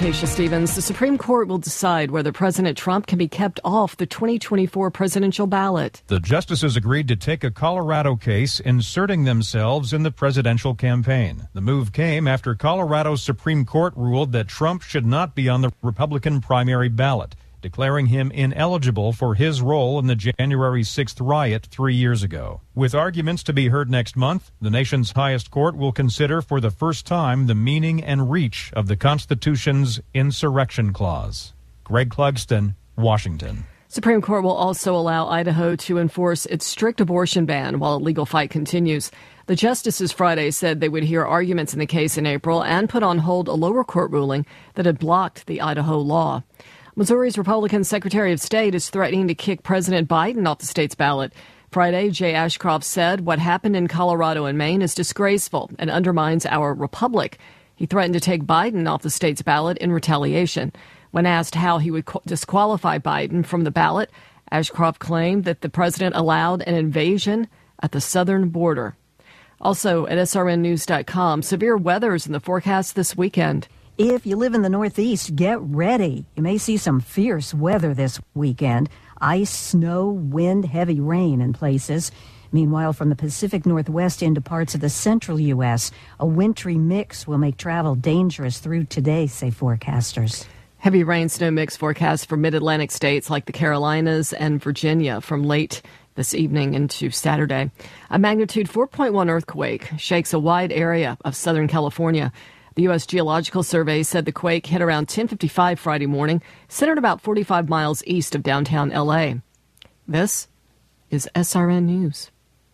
Tasha Stevens. The Supreme Court will decide whether President Trump can be kept off the 2024 presidential ballot. The justices agreed to take a Colorado case, inserting themselves in the presidential campaign. The move came after Colorado's Supreme Court ruled that Trump should not be on the Republican primary ballot, declaring him ineligible for his role in the January 6th riot 3 years ago. With arguments to be heard next month, the nation's highest court will consider for the first time the meaning and reach of the Constitution's insurrection clause. Greg Clugston, Washington. Supreme Court will also allow Idaho to enforce its strict abortion ban while a legal fight continues. The justices Friday said they would hear arguments in the case in April and put on hold a lower court ruling that had blocked the Idaho law. Missouri's Republican Secretary of State is threatening to kick President Biden off the state's ballot. Friday, Jay Ashcroft said what happened in Colorado and Maine is disgraceful and undermines our republic. He threatened to take Biden off the state's ballot in retaliation. When asked how he would disqualify Biden from the ballot, Ashcroft claimed that the president allowed an invasion at the southern border. Also at srnnews.com, severe weather is in the forecast this weekend. If you live in the Northeast, get ready. You may see some fierce weather this weekend. Ice, snow, wind, heavy rain in places. Meanwhile, from the Pacific Northwest into parts of the central U.S., a wintry mix will make travel dangerous through today, say forecasters. Heavy rain snow mix forecast for mid-Atlantic states like the Carolinas and Virginia from late this evening into Saturday. A magnitude 4.1 earthquake shakes a wide area of Southern California. The U.S. Geological Survey said the quake hit around 10:55 Friday morning, centered about 45 miles east of downtown L.A. This is SRN News.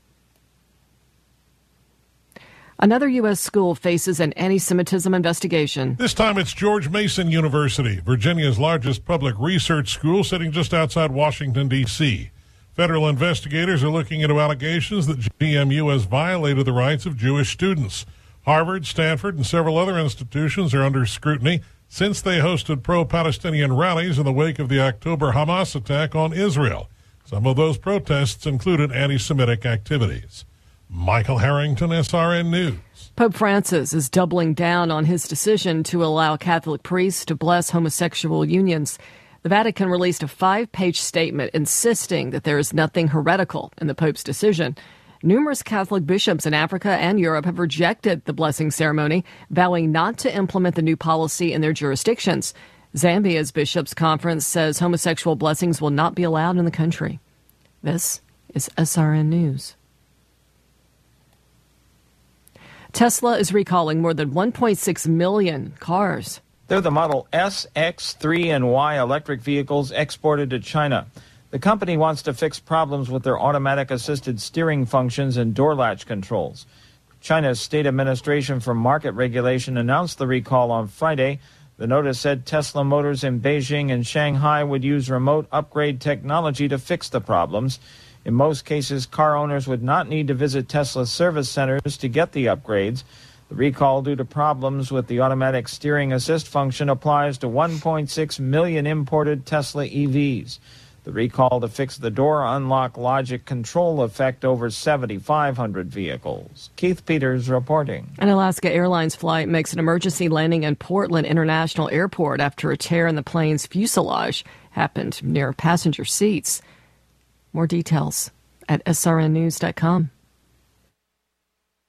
Another U.S. school faces an anti-Semitism investigation. This time it's George Mason University, Virginia's largest public research school, sitting just outside Washington, D.C. Federal investigators are looking into allegations that GMU has violated the rights of Jewish students. Harvard, Stanford, and several other institutions are under scrutiny since they hosted pro-Palestinian rallies in the wake of the October Hamas attack on Israel. Some of those protests included anti-Semitic activities. Michael Harrington, SRN News. Pope Francis is doubling down on his decision to allow Catholic priests to bless homosexual unions. The Vatican released a 5-page statement insisting that there is nothing heretical in the Pope's decision. Numerous Catholic bishops in Africa and Europe have rejected the blessing ceremony, vowing not to implement the new policy in their jurisdictions. Zambia's Bishops' Conference says homosexual blessings will not be allowed in the country. This is SRN News. Tesla is recalling more than 1.6 million cars. They're the Model S, X, 3, and Y electric vehicles exported to China. The company wants to fix problems with their automatic assisted steering functions and door latch controls. China's State Administration for Market Regulation announced the recall on Friday. The notice said Tesla Motors in Beijing and Shanghai would use remote upgrade technology to fix the problems. In most cases, car owners would not need to visit Tesla service centers to get the upgrades. The recall due to problems with the automatic steering assist function applies to 1.6 million imported Tesla EVs. The recall to fix the door unlock logic control affect over 7,500 vehicles. Keith Peters reporting. An Alaska Airlines flight makes an emergency landing in Portland International Airport after a tear in the plane's fuselage happened near passenger seats. More details at srnnews.com.